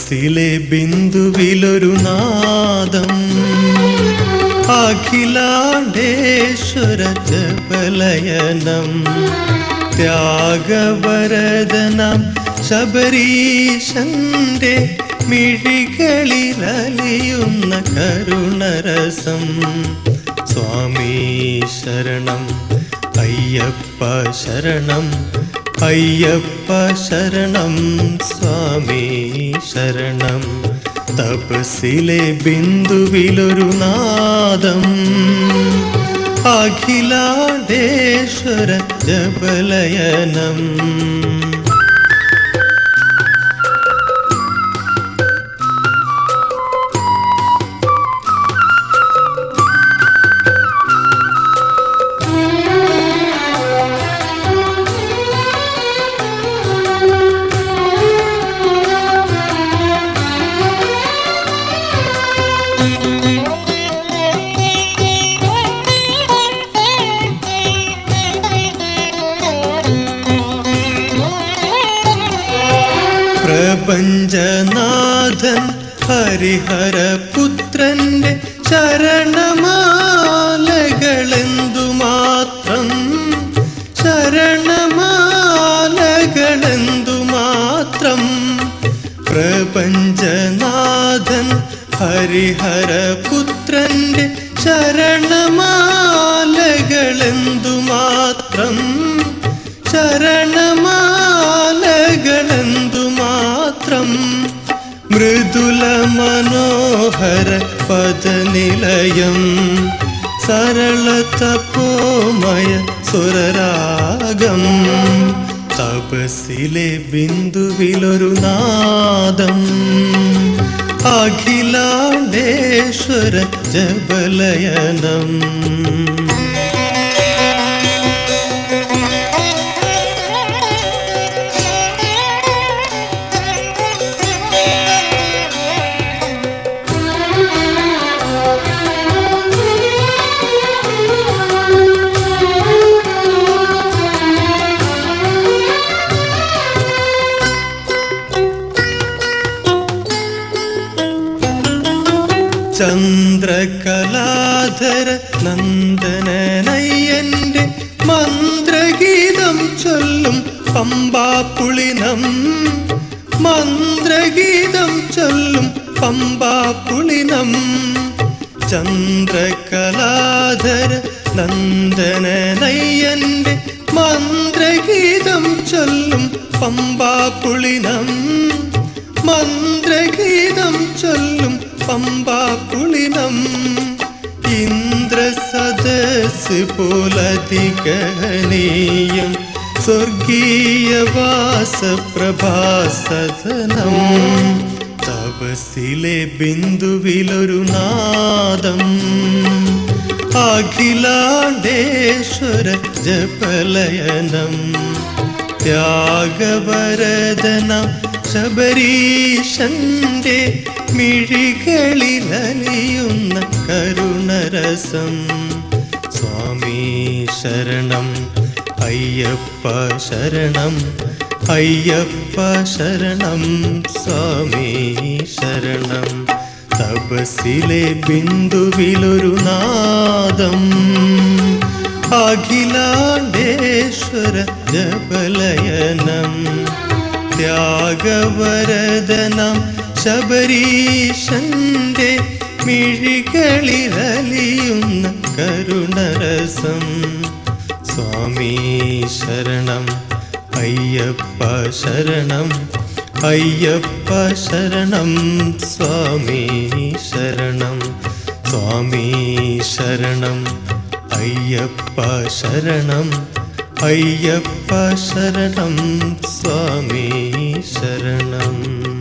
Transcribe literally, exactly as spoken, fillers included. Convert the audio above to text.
തപസ്സിലെ ബിന്ദുവിലൊരു നാദം അഖിലാണ്ടേശ്വര ജപലയനം ത്യാഗവരദനം ശബരീശന്റെ മിഴികളിലലിയുന്ന കരുണരസം. സ്വാമി ശരണം അയ്യപ്പ ശരണം അയ്യപ്പ ശരണം സ്വാമി ശരണം. തപസ്സിലെ ബിന്ദുവിലൊരു നാദം അഖിലാണ്ടേശ്വര ജപലയനം. പ്രപഞ്ചനാഥൻ ഹരിഹരപുത്രന്റെ ശരണമാലകളെന്തുമാത്രം ശരണമാലകളെന്തുമാത്രം. പ്രപഞ്ചനാഥൻ ഹരിഹരപുത്രന്റെ ശരണമാലകളെന്തുമാത്രം ശരണമാലകളെന്തുമാത്രം. മൃദുല മനോഹര പദനിലയം സരളതപോമയ സുരരാഗം. തപസ്സിലെ ബിന്ദുവിലൊരു നാദം അഖിലാണ്ടേശ്വര ജപലയനം. ചന്ദ്രകലാധര നന്ദനനയ്യന്റെ മന്ത്രഗീതം ചൊല്ലും പമ്പാപ്പുളിനം മന്ത്രഗീതം ചൊല്ലും പമ്പാപ്പുളിനം. ചന്ദ്രകലാധര നന്ദനനയ്യന്റെ മന്ത്രഗീതം ചൊല്ലും പമ്പാപ്പുളിനം മന്ത്രഗീതം ചൊല്ലും പമ്പാപ്പുളിനം. ഇന്ദ്രസദസ് പോലധികനീയം സ്വർഗീയവാസപ്രഭാസദനം. തപസ്സിലെ ബിന്ദുവിലൊരു നാദം അഖിലാണ്ടേശ്വര ജപലയനം ത്യാഗവരദനം ശബരീശന്റെ മിഴികളിലലിയുന്ന കരുണരസം. സ്വാമി ശരണം അയ്യപ്പ ശരണം അയ്യപ്പ ശരണം സ്വാമി ശരണം. തപസ്സിലെ ബിന്ദുവിലൊരു നാദം അഖിലാണ്ടേശ്വര ജപലയനം ത്യാഗവരദനം ശബരീശന്റെ മിഴികളിലലിയുന്ന കരുണരസം. സ്വാമി ശരണം അയ്യപ്പ ശരണം അയ്യപ്പ ശരണം സ്വാമി ശരണം. സ്വാമി ശരണം അയ്യപ്പ ശരണം അയ്യപ്പ ശരണം സ്വാമി ശരണം.